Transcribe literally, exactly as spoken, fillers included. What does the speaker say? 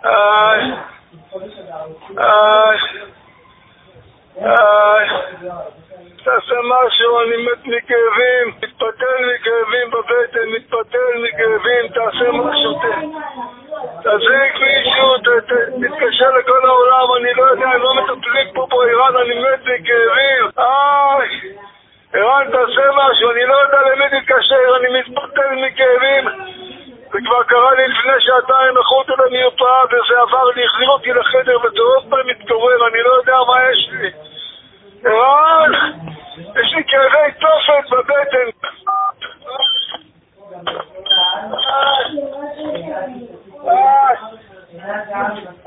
איי, איי, איי, תעשה משהו, אני מת מכאבים, מתפתל מכאבים בבטן, מתפתל מכאבים, תעשה משהו, תזריק מישהו, תתקשר לכל העולם, אני לא יודע, אני לא מטפלים פה פה איראן, אני מת מכאבים, איי, איראן תעשה משהו, אני לא יודע למי תתקשר, אני מתפתל מכאבים, וכבר קרה לי לפני שעתיים, לקחו אותי למרפאה וזה עבר לי, החזיר אותי לחדר ותרוב פעם מתקורר, אני לא יודע מה יש לי. איראן, יש לי כאבי תופת בבטן. איי, איי.